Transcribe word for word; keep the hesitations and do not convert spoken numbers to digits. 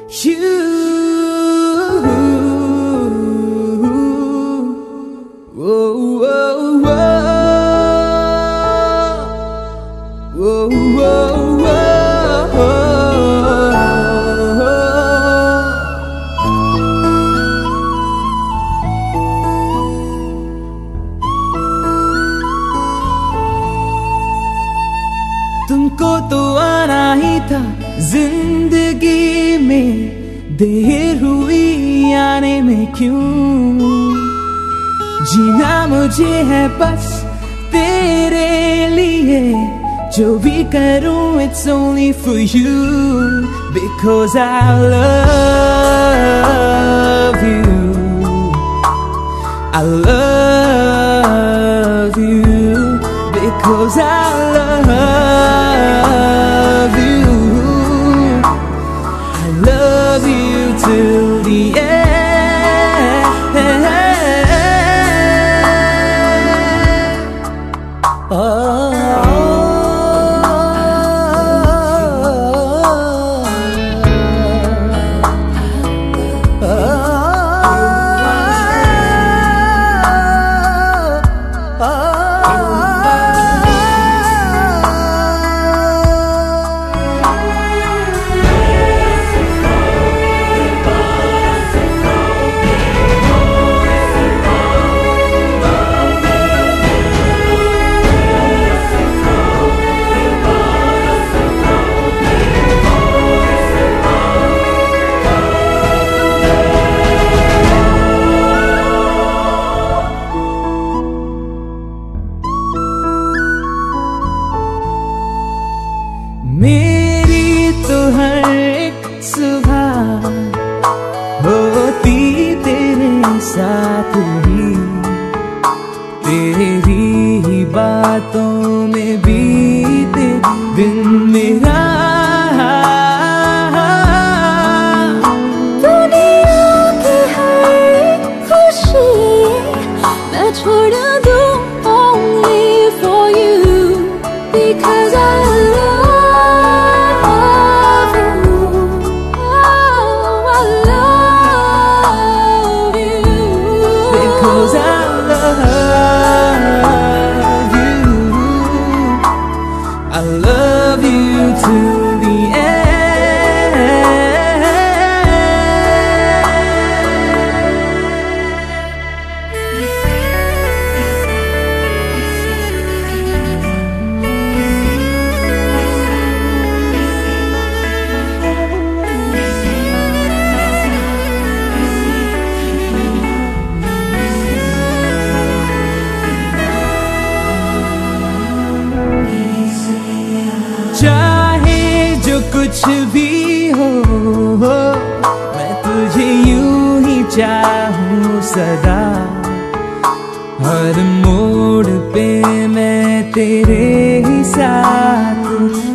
you. Whoa, whoa, whoa. Whoa, whoa, whoa. तुमको तो आना ही था जिंदगी में, देर हुई आने में क्यों? जीना मुझे है बस तेरे लिए, जो भी करूं it's only for you, because I love you, I love you, because I love you, I love you till the end. Oh, मेरी तो हर एक सुबह होती तेरे साथ ही, तेरी ही बातों में बीते दिन मेरा। दुनिया की हर एक खुशी मैं छोड़ दूं only for you, because I because I love you, I love you till the चाहे जो कुछ भी हो, मैं तुझे यूं ही चाहूं सदा, हर मोड़ पे मैं तेरे ही साथ।